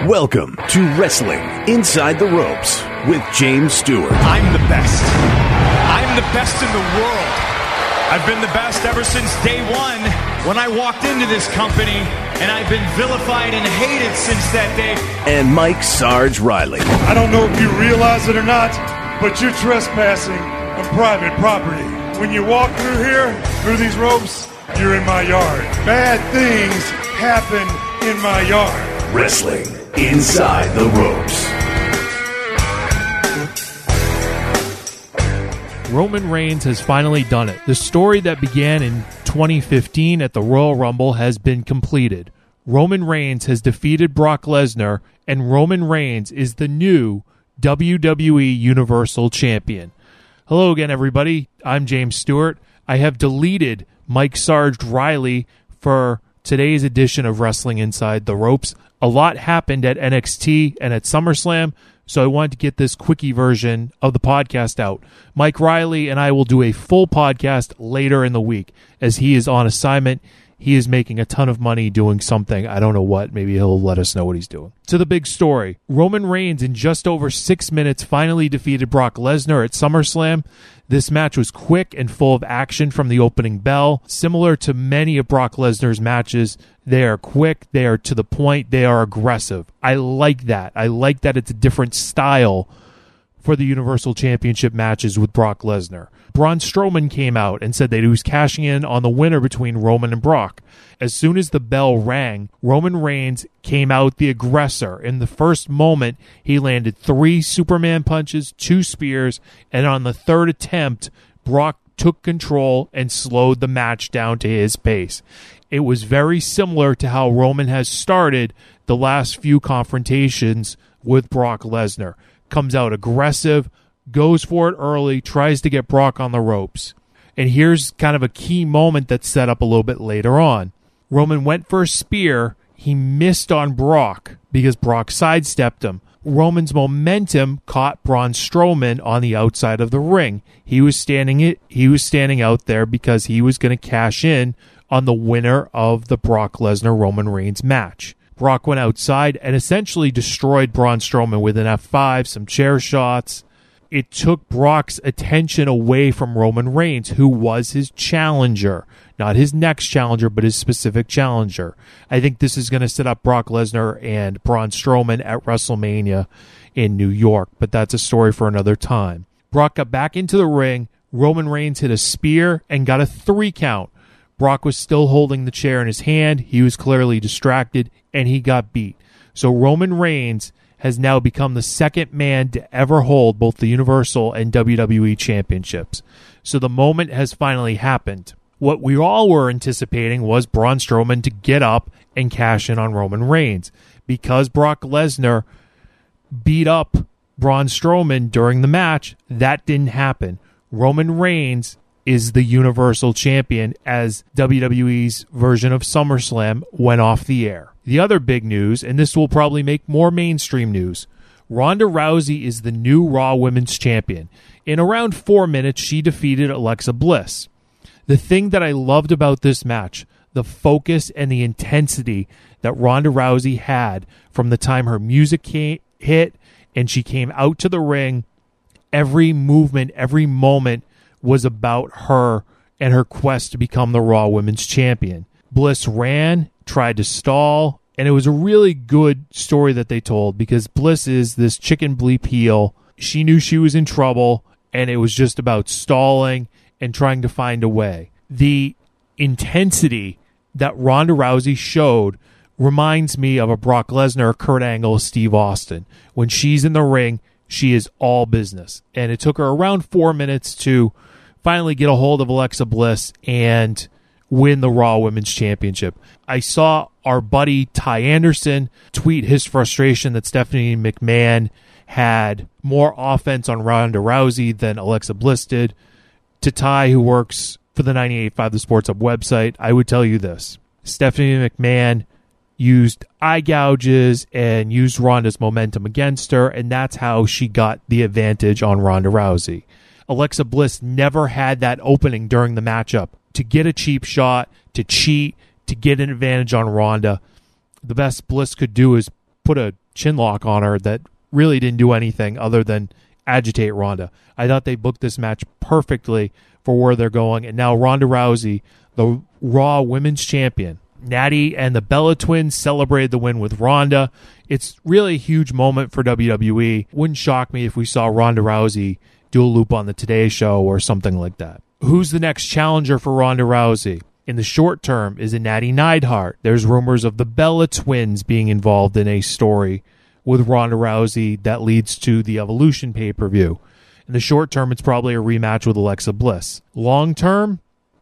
Welcome to Wrestling Inside the Ropes with James Stewart. I'm the best. I'm the best in the world. I've been the best ever since day one when I walked into this company, and I've been vilified and hated since that day. And Mike Sarge Riley. I don't know if you realize it or not, but you're trespassing on private property. When you walk through here, through these ropes, you're in my yard. Bad things happen in my yard. Wrestling Inside the Ropes. Roman Reigns has finally done it. The story that began in 2015 at the Royal Rumble has been completed. Roman Reigns has defeated Brock Lesnar, and Roman Reigns is the new WWE Universal Champion. Hello again, everybody. I'm James Stewart. I have deleted Mike Sarge Riley for today's edition of Wrestling Inside the Ropes. A lot happened at NXT and at SummerSlam, so I wanted to get this quickie version of the podcast out. Mike Riley and I will do a full podcast later in the week as he is on assignment. He is making a ton of money doing something. I don't know what. Maybe he'll let us know what he's doing. To the big story. Roman Reigns, in just over 6 minutes, finally defeated Brock Lesnar at SummerSlam. This match was quick and full of action from the opening bell. Similar to many of Brock Lesnar's matches, they are quick, they are to the point, they are aggressive. I like that. I like that it's a different style for the Universal Championship matches with Brock Lesnar. Braun Strowman came out and said that he was cashing in on the winner between Roman and Brock. As soon as the bell rang, Roman Reigns came out the aggressor. In the first moment, he landed 3 Superman punches, 2 spears, and on the third attempt, Brock took control and slowed the match down to his pace. It was very similar to how Roman has started the last few confrontations with Brock Lesnar. Comes out aggressive, goes for it early, tries to get Brock on the ropes. And here's kind of a key moment that's set up a little bit later on. Roman went for a spear. He missed on Brock because Brock sidestepped him. Roman's momentum caught Braun Strowman on the outside of the ring. He was standing out there because he was going to cash in on the winner of the Brock Lesnar-Roman Reigns match. Brock went outside and essentially destroyed Braun Strowman with an F5, some chair shots. It took Brock's attention away from Roman Reigns, who was his challenger. Not his next challenger, but his specific challenger. I think this is going to set up Brock Lesnar and Braun Strowman at WrestleMania in New York, but that's a story for another time. Brock got back into the ring. Roman Reigns hit a spear and got a 3 count. Brock was still holding the chair in his hand. He was clearly distracted, and he got beat. So Roman Reigns has now become the second man to ever hold both the Universal and WWE championships. So the moment has finally happened. What we all were anticipating was Braun Strowman to get up and cash in on Roman Reigns. Because Brock Lesnar beat up Braun Strowman during the match, that didn't happen. Roman Reigns is the Universal Champion as WWE's version of SummerSlam went off the air. The other big news, and this will probably make more mainstream news, Ronda Rousey is the new Raw Women's Champion. In around 4 minutes, she defeated Alexa Bliss. The thing that I loved about this match, the focus and the intensity that Ronda Rousey had from the time her music hit and she came out to the ring, every movement, every moment was about her and her quest to become the Raw Women's Champion. Bliss ran, tried to stall, and it was a really good story that they told because Bliss is this chicken bleep heel. She knew she was in trouble, and it was just about stalling and trying to find a way. The intensity that Ronda Rousey showed reminds me of a Brock Lesnar, Kurt Angle, Steve Austin. When she's in the ring, she is all business. And it took her around 4 minutes to finally get a hold of Alexa Bliss and win the Raw Women's Championship. I saw our buddy Ty Anderson tweet his frustration that Stephanie McMahon had more offense on Ronda Rousey than Alexa Bliss did. To Ty, who works for the 98.5 The Sports Hub website, I would tell you this. Stephanie McMahon used eye gouges and used Ronda's momentum against her, and that's how she got the advantage on Ronda Rousey. Alexa Bliss never had that opening during the matchup to get a cheap shot, to cheat, to get an advantage on Ronda. The best Bliss could do is put a chin lock on her that really didn't do anything other than agitate Ronda. I thought they booked this match perfectly for where they're going. And now Ronda Rousey, the Raw Women's Champion. Natty and the Bella Twins celebrated the win with Ronda. It's really a huge moment for WWE. Wouldn't shock me if we saw Ronda Rousey do a loop on the Today Show or something like that. Who's the next challenger for Ronda Rousey? In the short term, is it Natty Neidhart? There's rumors of the Bella Twins being involved in a story with Ronda Rousey that leads to the Evolution pay-per-view. In the short term, it's probably a rematch with Alexa Bliss. Long term,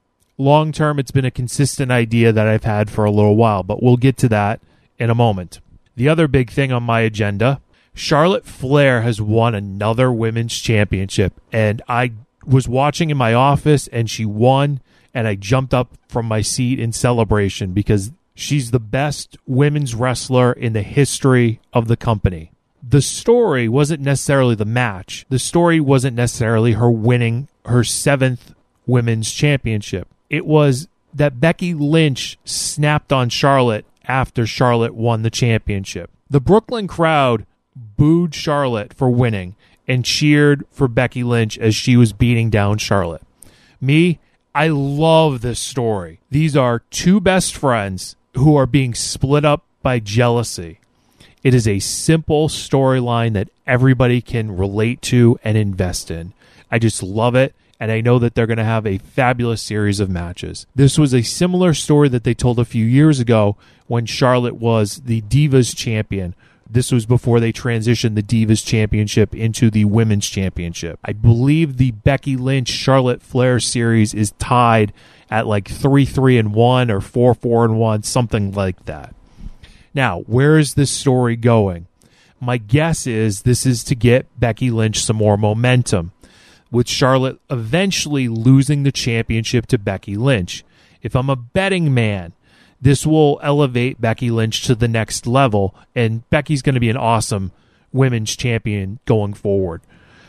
it's been a consistent idea that I've had for a little while, but we'll get to that in a moment. The other big thing on my agenda, Charlotte Flair has won another women's championship, and I was watching in my office, and she won, and I jumped up from my seat in celebration because she's the best women's wrestler in the history of the company. The story wasn't necessarily the match. The story wasn't necessarily her winning her 7th women's championship. It was that Becky Lynch snapped on Charlotte after Charlotte won the championship. The Brooklyn crowd booed Charlotte for winning and cheered for Becky Lynch as she was beating down Charlotte. Me, I love this story. These are two best friends who are being split up by jealousy. It is a simple storyline that everybody can relate to and invest in. I just love it, and I know that they're going to have a fabulous series of matches. This was a similar story that they told a few years ago when Charlotte was the Divas champion. This was before they transitioned the Divas Championship into the Women's Championship. I believe the Becky Lynch-Charlotte Flair series is tied at like 3-3-1 or 4-4-1, something like that. Now, where is this story going? My guess is this is to get Becky Lynch some more momentum, with Charlotte eventually losing the championship to Becky Lynch. If I'm a betting man, this will elevate Becky Lynch to the next level, and Becky's going to be an awesome women's champion going forward.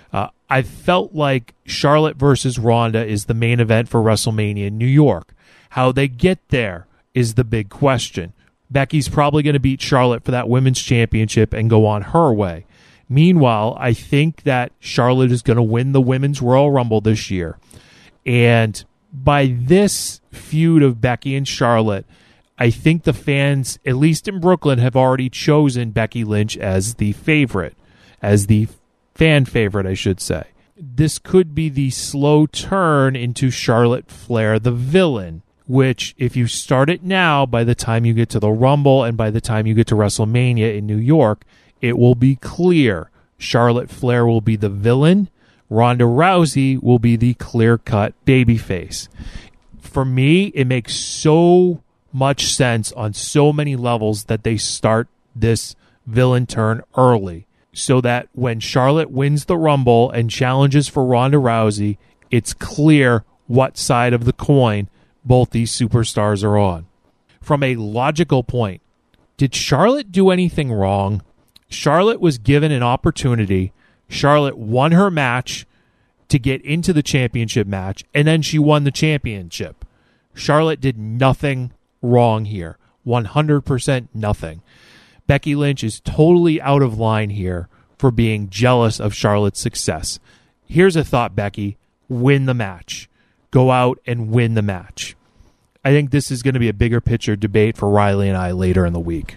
I felt like Charlotte versus Ronda is the main event for WrestleMania in New York. How they get there is the big question. Becky's probably going to beat Charlotte for that women's championship and go on her way. Meanwhile, I think that Charlotte is going to win the Women's Royal Rumble this year. And by this feud of Becky and Charlotte, I think the fans, at least in Brooklyn, have already chosen Becky Lynch as the favorite, as the fan favorite, I should say. This could be the slow turn into Charlotte Flair, the villain, which if you start it now, by the time you get to the Rumble and by the time you get to WrestleMania in New York, it will be clear Charlotte Flair will be the villain. Ronda Rousey will be the clear-cut babyface. For me, it makes so much sense on so many levels that they start this villain turn early so that when Charlotte wins the Rumble and challenges for Ronda Rousey, it's clear what side of the coin both these superstars are on. From a logical point, did Charlotte do anything wrong? Charlotte was given an opportunity. Charlotte won her match to get into the championship match, and then she won the championship. Charlotte did nothing wrong here. 100% nothing. Becky Lynch is totally out of line here for being jealous of Charlotte's success. Here's a thought, Becky. Win the match. Go out and win the match. I think this is going to be a bigger picture debate for Riley and I later in the week.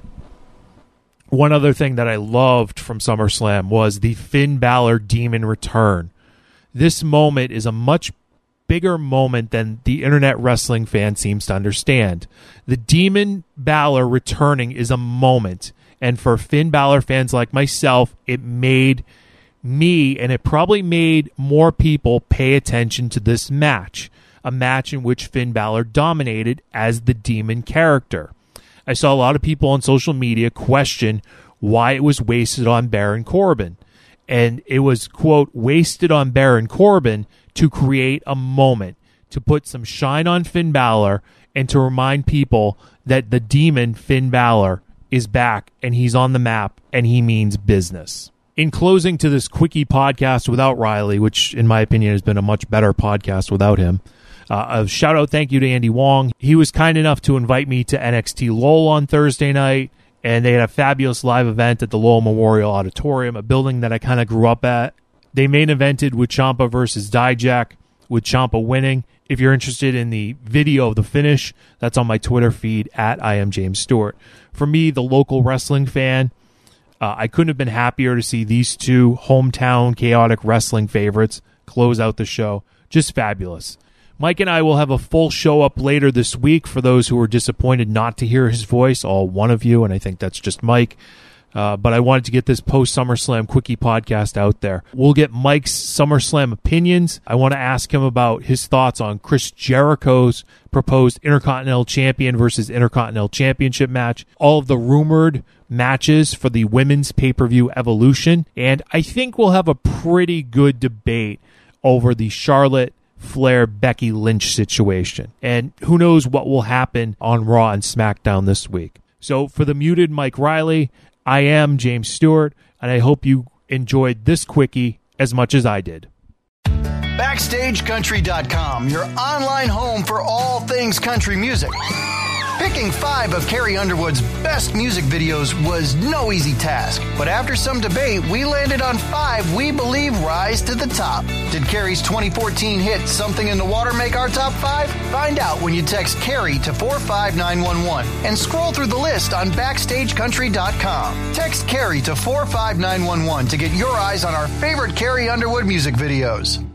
One other thing that I loved from SummerSlam was the Finn Balor Demon return. This moment is a much bigger moment than the internet wrestling fan seems to understand. The Demon Balor returning is a moment, and for Finn Balor fans like myself, it made me, and it probably made more people pay attention to this match, a match in which Finn Balor dominated as the Demon character. I saw a lot of people on social media question why it was wasted on Baron Corbin. And it was, quote, wasted on Baron Corbin to create a moment, to put some shine on Finn Balor, and to remind people that the Demon Finn Balor is back, and he's on the map, and he means business. In closing to this quickie podcast without Riley, which in my opinion has been a much better podcast without him, a shout out thank you to Andy Wong. He was kind enough to invite me to NXT LOL on Thursday night, and they had a fabulous live event at the Lowell Memorial Auditorium, a building that I kind of grew up at. They main evented with Ciampa versus Dijak, with Ciampa winning. If you're interested in the video of the finish, that's on my Twitter feed at IamJamesStewart. For me, the local wrestling fan, I couldn't have been happier to see these two hometown chaotic wrestling favorites close out the show. Just fabulous. Mike and I will have a full show up later this week for those who are disappointed not to hear his voice, all one of you, and I think that's just Mike. But I wanted to get this post-SummerSlam Quickie podcast out there. We'll get Mike's SummerSlam opinions. I want to ask him about his thoughts on Chris Jericho's proposed Intercontinental Champion versus Intercontinental Championship match, all of the rumored matches for the women's pay-per-view Evolution, and I think we'll have a pretty good debate over the Charlotte Flair Becky Lynch situation. And who knows what will happen on Raw and SmackDown this week. So for the muted Mike Riley, I am James Stewart, and I hope you enjoyed this quickie as much as I did. BackstageCountry.com, your online home for all things country music. Picking 5 of Carrie Underwood's best music videos was no easy task, but after some debate, we landed on 5 we believe rise to the top. Did Carrie's 2014 hit Something in the Water make our top 5? Find out when you text Carrie to 45911 and scroll through the list on BackstageCountry.com. Text Carrie to 45911 to get your eyes on our favorite Carrie Underwood music videos.